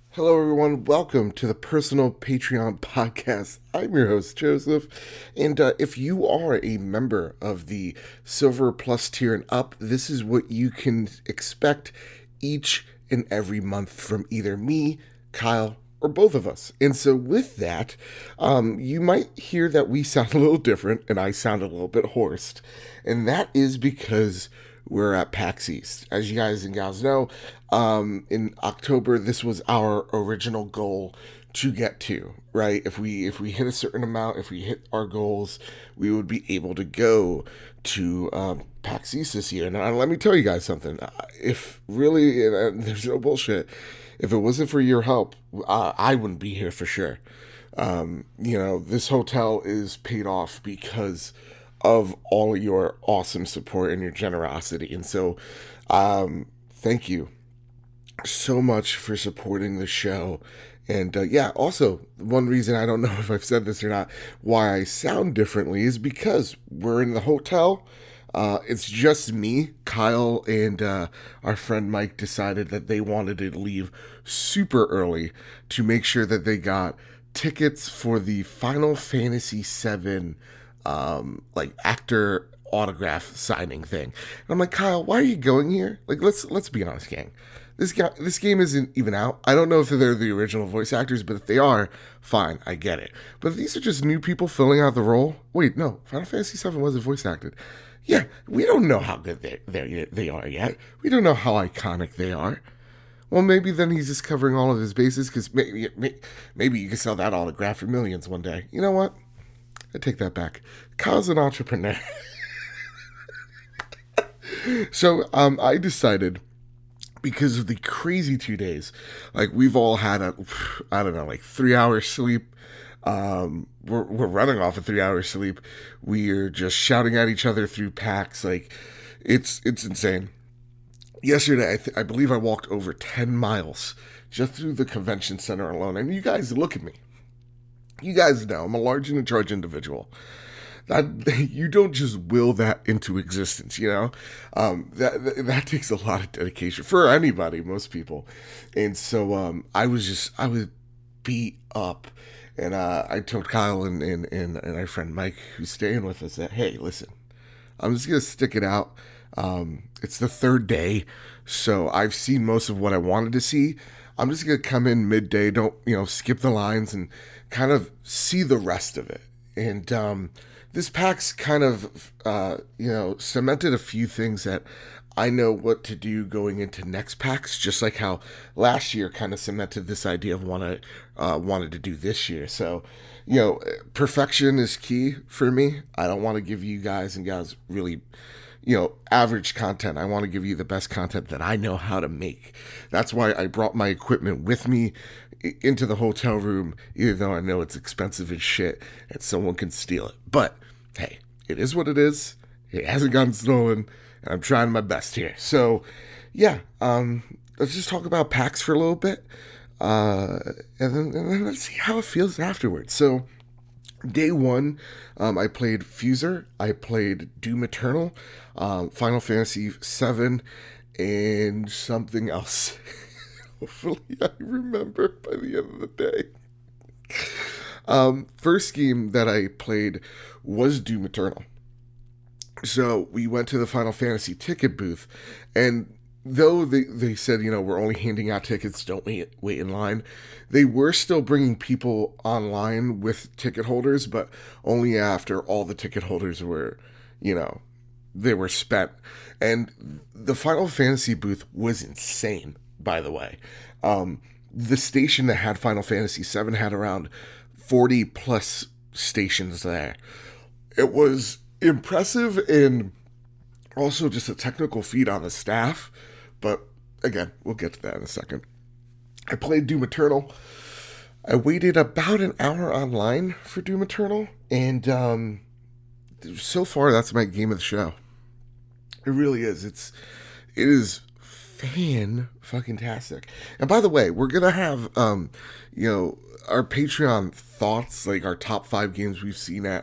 Hello, everyone. Welcome to the Personal Patreon Podcast. I'm your host, Joseph. And if you are a member of the Silver Plus tier and up, this is what you can expect each and every month from either me, Kyle, or both of us. And so, with that, you might hear that we sound a little different and I sound a little bit hoarse. And that is because we're at PAX East. As you guys and gals know, in October, this was our original goal to get to, right? If we hit a certain amount, if we hit our goals, we would be able to go to PAX East this year. Now, let me tell you guys something. If really, there's no bullshit, if it wasn't for your help, I wouldn't be here for sure. This hotel is paid off because of all your awesome support and your generosity. And so, thank you so much for supporting the show. And also, one reason, I don't know if I've said this or not, why I sound differently is because we're in the hotel. It's just me, Kyle, and our friend Mike decided that they wanted to leave super early to make sure that they got tickets for the Final Fantasy VII actor autograph signing thing. And I'm like, Kyle, why are you going here? Like, let's be honest, gang. This game isn't even out. I don't know if they're the original voice actors, but if they are, fine, I get it. But if these are just new people filling out the role, wait, no, Final Fantasy VII wasn't voice acted. Yeah, we don't know how good they are yet. We don't know how iconic they are. Well, maybe then he's just covering all of his bases because maybe you can sell that autograph for millions one day. You know what? I take that back. Kyle's an entrepreneur. So I decided, because of the crazy 2 days, like we've all had I don't know, like 3 hours sleep. We're running off of 3 hours sleep. We're just shouting at each other through PAX. Like it's insane. Yesterday, I believe I walked over 10 miles just through the convention center alone. And you guys look at me. You guys know I'm a large and in charge individual. That you don't just will that into existence, you know. That takes a lot of dedication for anybody, most people. And so I was beat up, and I told Kyle and our friend Mike, who's staying with us, that hey, listen, I'm just gonna stick it out. It's the third day, so I've seen most of what I wanted to see. I'm just gonna come in midday, don't skip the lines and kind of see the rest of it. And this PAX kind of cemented a few things that I know what to do going into next PAX, just like how last year kind of cemented this idea of wanted to do this year. So, perfection is key for me. I don't want to give you guys and gals really average content. I want to give you the best content that I know how to make. That's why I brought my equipment with me into the hotel room, even though I know it's expensive as shit and someone can steal it. But hey, it is what it is. It hasn't gotten stolen, and I'm trying my best here. So, yeah, let's just talk about PAX for a little bit, and then let's see how it feels afterwards. So, day one, I played Fuser, I played Doom Eternal, Final Fantasy VII, and something else. Hopefully I remember by the end of the day. First game that I played was Doom Eternal. So we went to the Final Fantasy ticket booth, and though they said, we're only handing out tickets, don't wait in line, they were still bringing people online with ticket holders, but only after all the ticket holders were, they were spent. And the Final Fantasy booth was insane, by the way. The station that had Final Fantasy VII had around 40 plus stations there. It was impressive and also just a technical feat on the staff, but again, we'll get to that in a second. I played Doom Eternal. I waited about an hour online for Doom Eternal, and so far that's my game of the show. It really is. It is fan fucking tastic. And by the way, we're gonna have our Patreon thoughts, like our top 5 games we've seen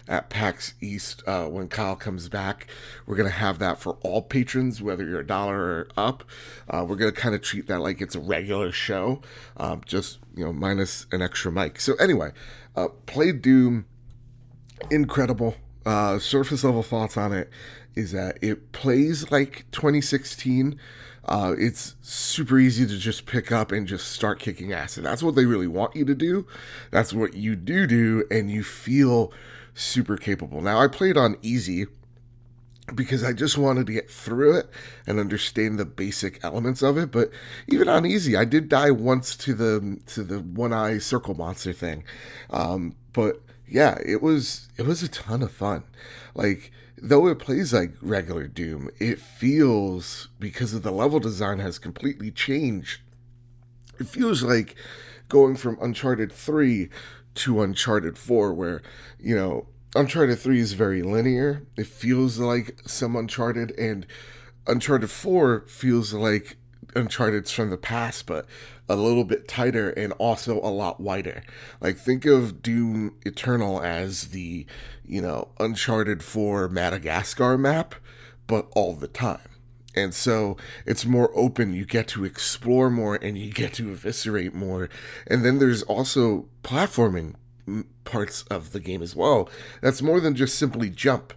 at PAX East when Kyle comes back. We're going to have that for all patrons, whether you're $1 or up. We're going to kind of treat that like it's a regular show, just, minus an extra mic. So anyway, played Doom, incredible. Surface level thoughts on it is that it plays like 2016. It's super easy to just pick up and just start kicking ass. And that's what they really want you to do. That's what you do, and you feel super capable. Now, I played on easy because I just wanted to get through it and understand the basic elements of it. But even on easy, I did die once to the one eye circle monster thing. But yeah, it was a ton of fun. Like, though it plays like regular Doom, it feels, because of the level design has completely changed, it feels like going from Uncharted 3 to Uncharted 4, where, Uncharted 3 is very linear. It feels like some Uncharted, and Uncharted 4 feels like Uncharted's from the past, but a little bit tighter and also a lot wider. Like, think of Doom Eternal as the, Uncharted 4 Madagascar map, but all the time. And so it's more open. You get to explore more and you get to eviscerate more. And then there's also platforming parts of the game as well. That's more than just simply jump.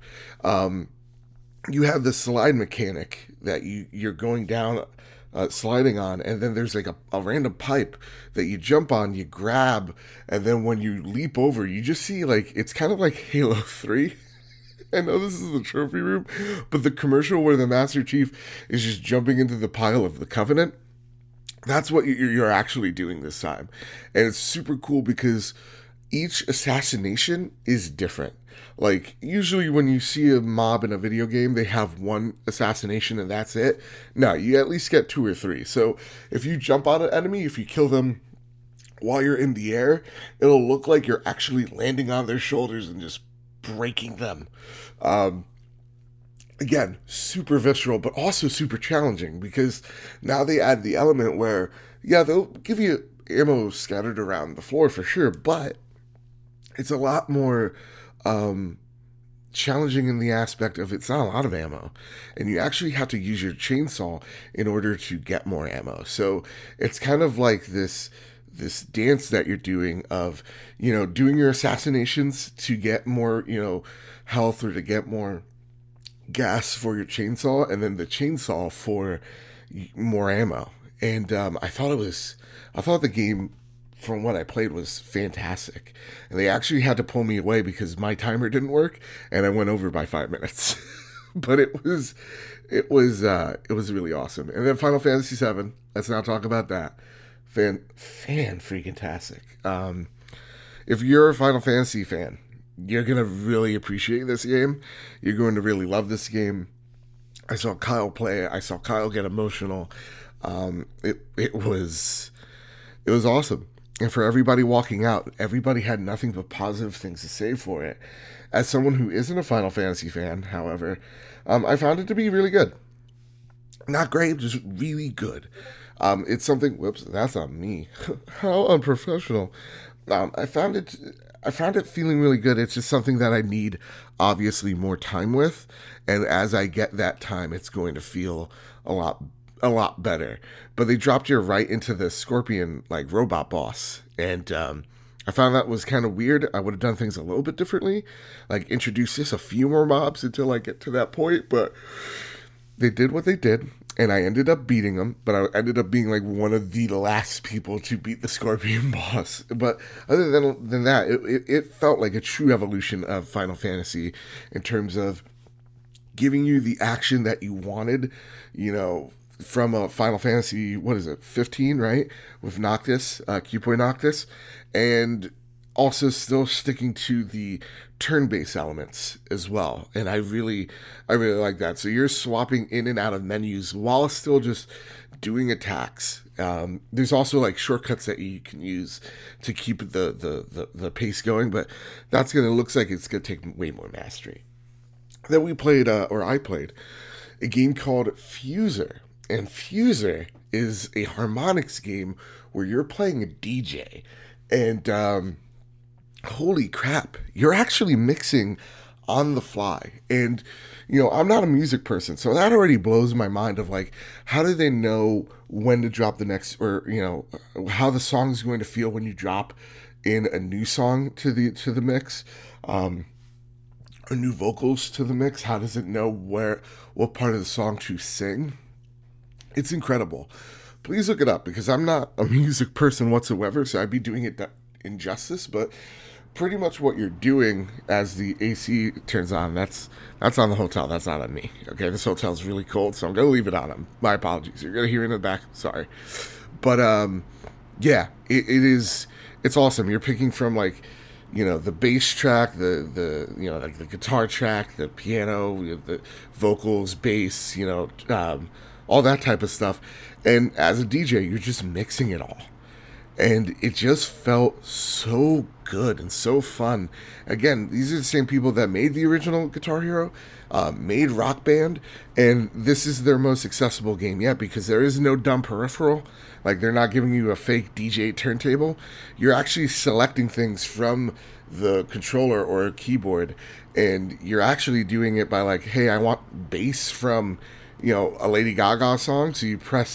You have the slide mechanic that you're going down, sliding on, and then there's like a random pipe that you jump on, you grab, and then when you leap over, you just see, like, it's kind of like Halo 3. I know this is the trophy room, but the commercial where the Master Chief is just jumping into the pile of the Covenant, that's what you're actually doing this time. And it's super cool because each assassination is different. Like, usually when you see a mob in a video game, they have one assassination and that's it. No, you at least get 2 or 3. So if you jump on an enemy, if you kill them while you're in the air, it'll look like you're actually landing on their shoulders and just breaking them. Again, super visceral, but also super challenging, because now they add the element where, yeah, they'll give you ammo scattered around the floor for sure, but it's a lot more challenging in the aspect of it's not a lot of ammo, and you actually have to use your chainsaw in order to get more ammo. So it's kind of like this dance that you're doing of, doing your assassinations to get more, health, or to get more gas for your chainsaw, and then the chainsaw for more ammo. And I thought the game, from what I played, was fantastic. And they actually had to pull me away because my timer didn't work and I went over by 5 minutes. But it was really awesome. And then Final Fantasy VII, let's not talk about that. Fan freaking tastic. If you're a Final Fantasy fan, you're gonna really appreciate this game. You're going to really love this game. I saw Kyle play it. I saw Kyle get emotional. It was awesome. And for everybody walking out, everybody had nothing but positive things to say for it. As someone who isn't a Final Fantasy fan, however, I found it to be really good. Not great, just really good. It's something. Whoops, that's on me. How unprofessional. I found it feeling really good. It's just something that I need, obviously, more time with. And as I get that time, it's going to feel a lot better. But they dropped you right into the Scorpion, like, robot boss. And I found that was kind of weird. I would have done things a little bit differently. Like, introduce just a few more mobs until I get to that point. But they did what they did. And I ended up beating them, but I ended up being like one of the last people to beat the Scorpion boss. But other than that, it felt like a true evolution of Final Fantasy in terms of giving you the action that you wanted, from a Final Fantasy, 15, right? With Noctis, Q-Point Noctis, and also still sticking to the turn-based elements as well. And I really like that. So you're swapping in and out of menus while still just doing attacks. There's also like shortcuts that you can use to keep the pace going, but looks like it's gonna take way more mastery. Then I played a game called Fuser. And Fuser is a harmonics game where you're playing a DJ. And holy crap, you're actually mixing on the fly. And, you know, I'm not a music person, so that already blows my mind of like, how do they know when to drop the next, or, you know, how the song is going to feel when you drop in a new song to the mix, or new vocals to the mix? How does it know what part of the song to sing? It's incredible. Please look it up because I'm not a music person whatsoever, so I'd be doing it injustice. But pretty much what you're doing as the AC turns on, that's on the hotel. That's not on me. Okay, this hotel's really cold, so I'm gonna leave it on them. My apologies. You're gonna hear it in the back. Sorry, but yeah, it is. It's awesome. You're picking from like, you know, the bass track, the you know, like the guitar track, the piano, the vocals, bass, you know, all that type of stuff. And as a DJ, you're just mixing it all, and it just felt so good and so fun. Again, these are the same people that made the original Guitar Hero, made Rock Band, and this is their most accessible game yet because there is no dumb peripheral. Like, they're not giving you a fake DJ turntable. You're actually selecting things from the controller or a keyboard, and you're actually doing it by like, hey, I want bass from, you know, a Lady Gaga song, so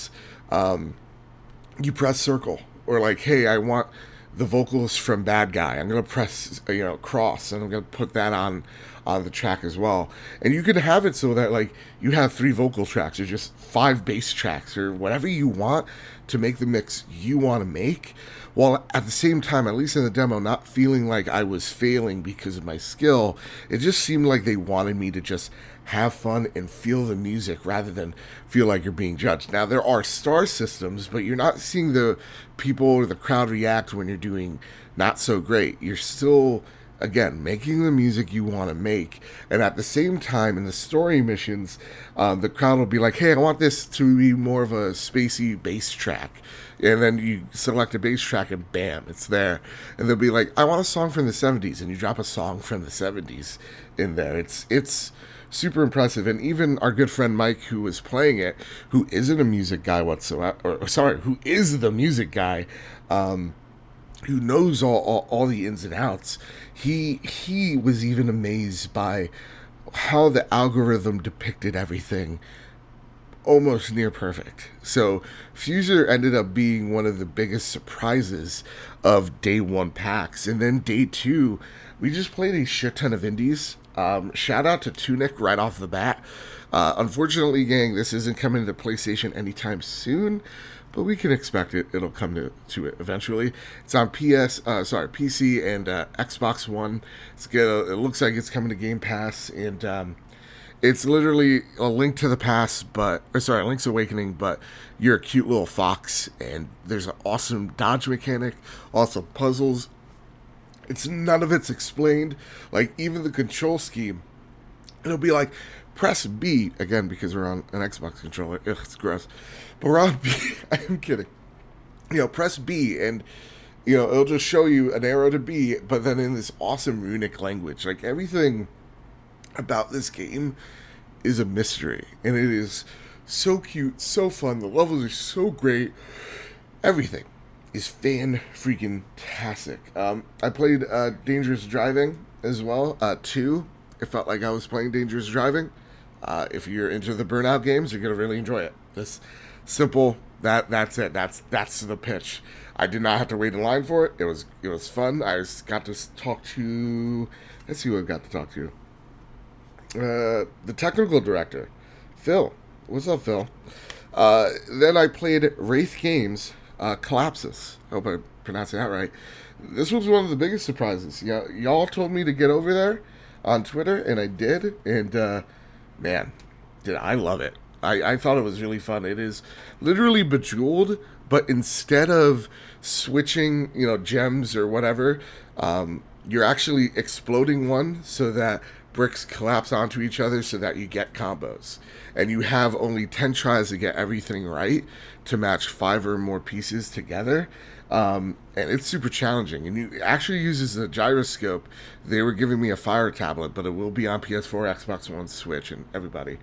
you press circle, or like, hey, I want the vocals from Bad Guy. I'm gonna press, you know, cross, and I'm gonna put that on the track as well. And you can have it so that like you have 3 vocal tracks or just 5 bass tracks or whatever you want to make the mix you want to make, while at the same time, at least in the demo, not feeling like I was failing because of my skill. It just seemed like they wanted me to just have fun and feel the music rather than feel like you're being judged. Now, there are star systems, but you're not seeing the people or the crowd react when you're doing not so great. You're still, again, making the music you want to make. And at the same time, in the story missions, the crowd will be like, hey, I want this to be more of a spacey bass track. And then you select a bass track and bam, it's there. And they'll be like, I want a song from the 70s. And you drop a song from the 70s in there. It's super impressive. And even our good friend Mike, who was playing it, who isn't a music guy whatsoever, or sorry, who is the music guy, who knows all the ins and outs, he was even amazed by how the algorithm depicted everything almost near perfect. So Fuser ended up being one of the biggest surprises of day 1 packs. And then day 2, we just played a shit ton of indies. Shout out to Tunic right off the bat. Unfortunately, gang, this isn't coming to PlayStation anytime soon, but we can expect it. It'll come to it eventually. It's on PC and Xbox One. It looks like it's coming to Game Pass, and it's literally a Link to the Past, Link's Awakening, but you're a cute little fox, and there's an awesome dodge mechanic, awesome puzzles. None of it's explained. Like, even the control scheme, it'll be like, press B, again, because we're on an Xbox controller. Ugh, it's gross. But we're on B. I'm kidding. You know, press B, and, you know, it'll just show you an arrow to B, but then in this awesome runic language. Like, everything about this game is a mystery, and it is so cute, so fun. The levels are so great. Everything is fan-freaking-tastic. I played Dangerous Driving as well, 2. It felt like I was playing Dangerous Driving. If you're into the Burnout games, you're going to really enjoy it. This simple, that's it. That's the pitch. I did not have to wait in line for it. It was fun. I got to talk to... Let's see who I got to talk to. The technical director, Phil. What's up, Phil? Then I played Wraith Games, Collapsus. I hope I'm pronouncing that right. This was one of the biggest surprises. Y'all told me to get over there on Twitter, and I did. And, man, did I love it. I thought it was really fun. It is literally Bejeweled, but instead of switching, gems or whatever, you're actually exploding one so that bricks collapse onto each other so that you get combos. And you have only 10 tries to get everything right to match 5 or more pieces together. And it's super challenging. And it actually uses the gyroscope. They were giving me a Fire tablet, but it will be on PS4, Xbox One, Switch, and everybody.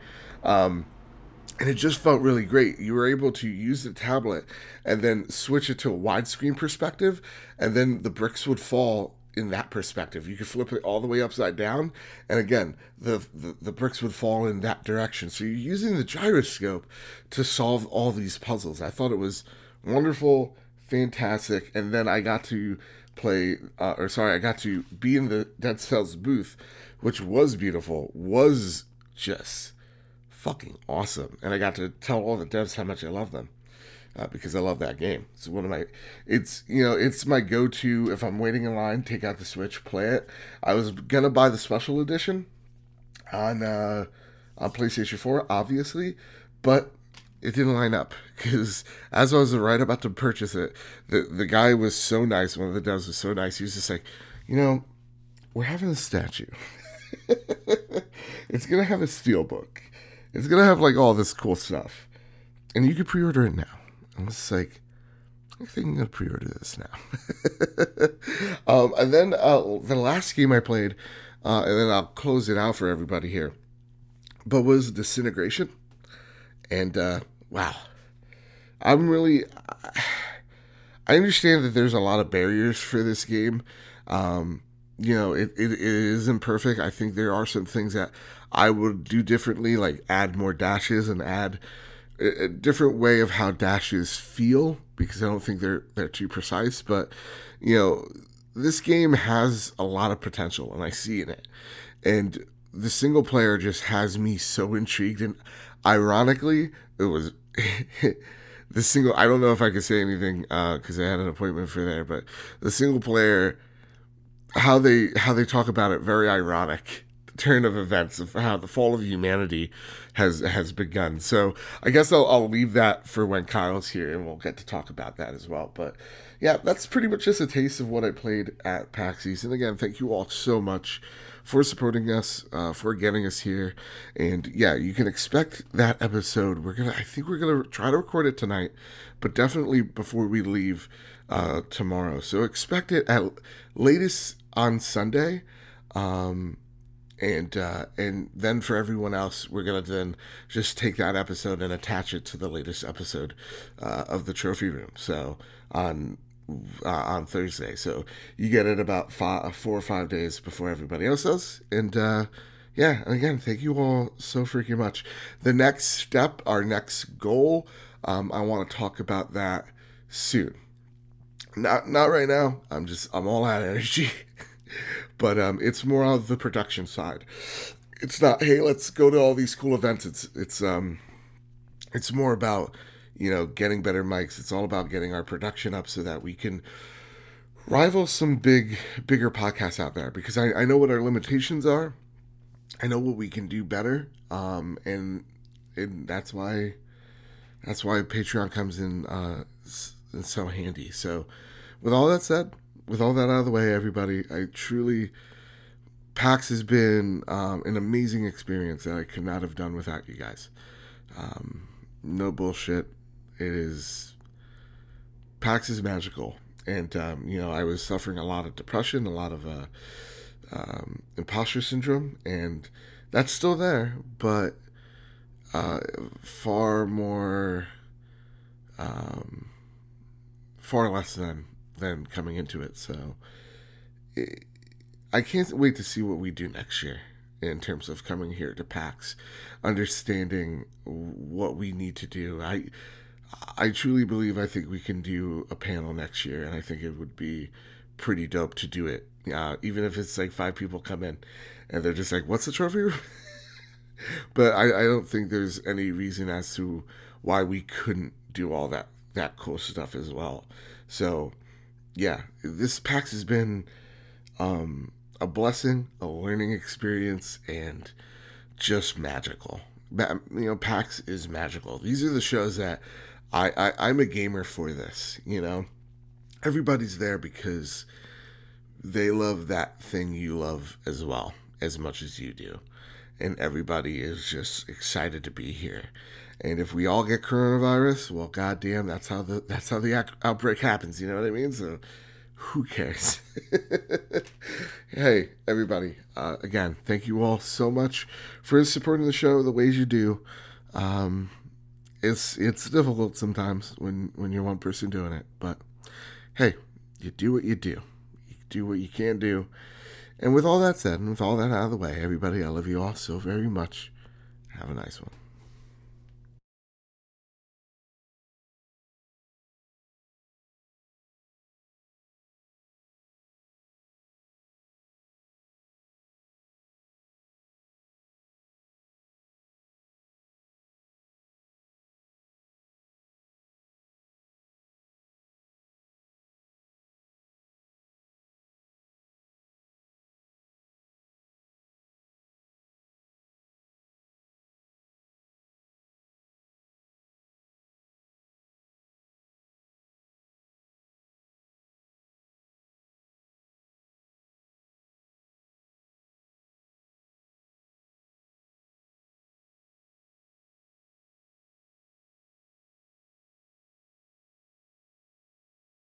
And it just felt really great. You were able to use the tablet and then switch it to a widescreen perspective, and then the bricks would fall in that perspective. You could flip it all the way upside down, and again, the bricks would fall in that direction. So you're using the gyroscope to solve all these puzzles. I thought it was wonderful, fantastic, and then I got to I got to be in the Dead Cells booth, which was beautiful, was just fucking awesome, and I got to tell all the devs how much I love them. Because I love that game. It's one of my, it's my go-to if I'm waiting in line. Take out the Switch, play it. I was gonna buy the special edition on PlayStation 4, obviously, but it didn't line up because as I was right about to purchase it, the guy was so nice. One of the devs was so nice. He was just like, we're having a statue. It's gonna have a steelbook. It's gonna have like all this cool stuff, and you can pre-order it now. I was like, I think I'm going to pre-order this now. And then the last game I played, and then I'll close it out for everybody here, but was Disintegration. And wow. I understand that there's a lot of barriers for this game. It isn't perfect. I think there are some things that I would do differently, like add more dashes and add a different way of how dashes feel, because I don't think they're too precise. But this game has a lot of potential, and I see in it. And the single player just has me so intrigued. And ironically, it was the single. I don't know if I could say anything because I had an appointment for there. But the single player, how they talk about it, very ironic turn of events of how the fall of humanity has begun. So I guess I'll leave that for when Kyle's here, and we'll get to talk about that as well. But yeah, that's pretty much just a taste of what I played at PAX East. And again, thank you all so much for supporting us, for getting us here. And yeah, you can expect that episode. I think we're gonna try to record it tonight, but definitely before we leave tomorrow. So expect it at latest on Sunday. And then for everyone else, we're gonna then just take that episode and attach it to the latest episode of the Trophy Room. So on Thursday, so you get it about 4 or 5 days before everybody else does. And yeah, and again, thank you all so freaking much. The next step, our next goal, I want to talk about that soon. Not right now. I'm all out of energy. But it's more on the production side. It's not, hey, let's go to all these cool events. It's more about, getting better mics. It's all about getting our production up so that we can rival some bigger podcasts out there. Because I know what our limitations are. I know what we can do better. And that's why Patreon comes in so handy. So with all that said, with all that out of the way, everybody, PAX has been an amazing experience that I could not have done without you guys. No bullshit. PAX is magical. And, I was suffering a lot of depression, a lot of imposter syndrome, and that's still there, but far less than coming into it. So I can't wait to see what we do next year in terms of coming here to PAX, understanding what we need to do. I truly believe I think we can do a panel next year, and I think it would be pretty dope to do it. Even if it's like 5 people come in and they're just like, what's the trophy room? But I don't think there's any reason as to why we couldn't do all that cool stuff as well. So yeah, this PAX has been a blessing, a learning experience, and just magical. PAX is magical. These are the shows that I'm a gamer for this, Everybody's there because they love that thing you love as well, as much as you do. And everybody is just excited to be here. And if we all get coronavirus, well, goddamn, that's how the outbreak happens. You know what I mean? So, who cares? Hey, everybody! Again, thank you all so much for supporting the show the ways you do. It's difficult sometimes when you're one person doing it, but hey, you do what you do. You do what you can do. And with all that said, and with all that out of the way, everybody, I love you all so very much. Have a nice one.